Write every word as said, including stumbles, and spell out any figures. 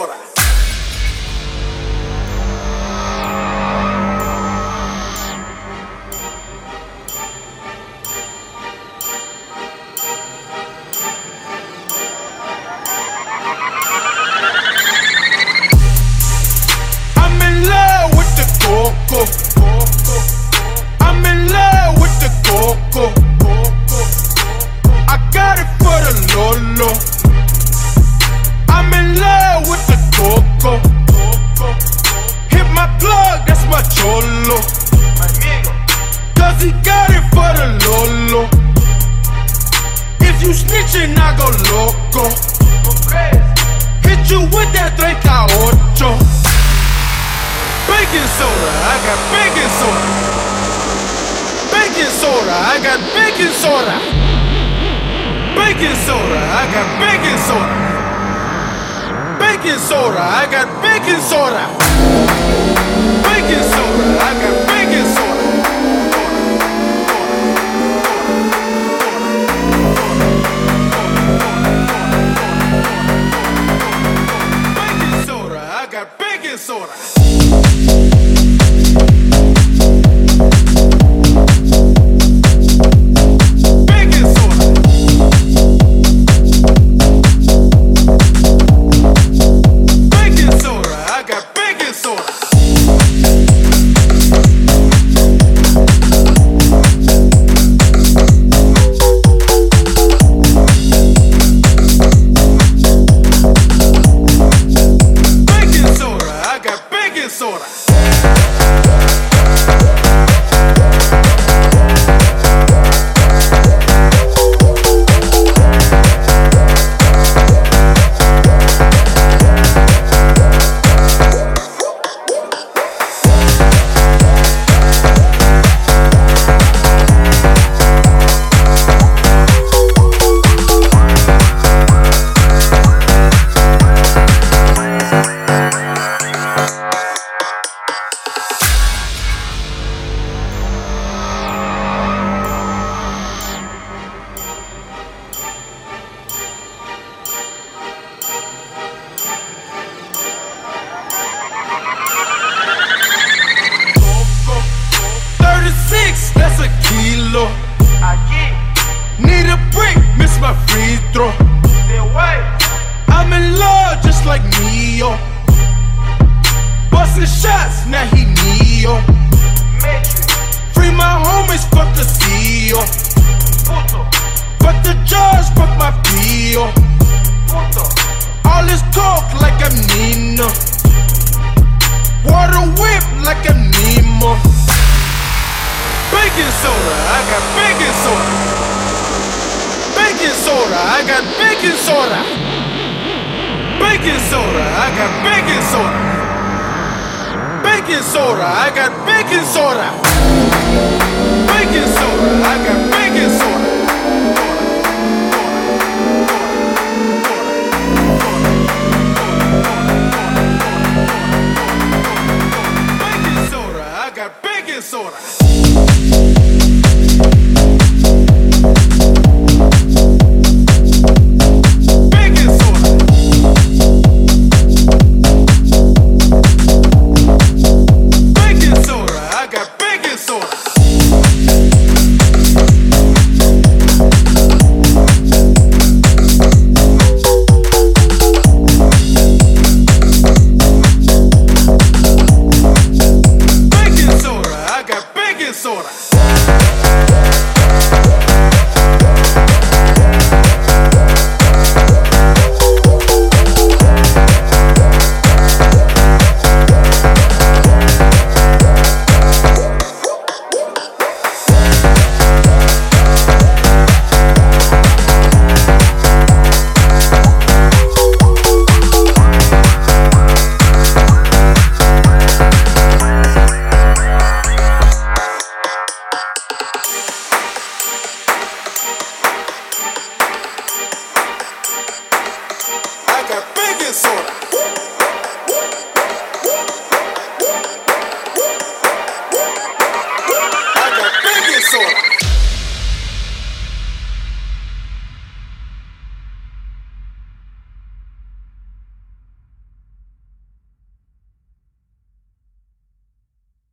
soda. I'm in love with the coco. I'm in love with the coco. I got it for the Lolo. I'm in love with the coco. Hit my plug, that's my cholo. Cause he got it for the Lolo. If you snitchin', I go loco. Hit you with that thirty-eight. Baking soda, I got baking soda. Baking soda, I got baking soda. Baking soda, I got baking soda. Baking soda, I got baking soda. Baking soda, I got baking soda. Baking soda, I got baking soda. That's a kilo. Need a break, miss my free throw. I'm in love just like Neo. Bustin' shots, now he Neo. Free my homies, fuck the C E O. But the judge fuck my P O. All this talk like I'm Nino. Water whip like I'm Nemo. Baking soda, I got baking soda. Baking soda, I got baking soda. Baking soda, I got baking soda. Baking soda, I got baking soda. Baking soda, I got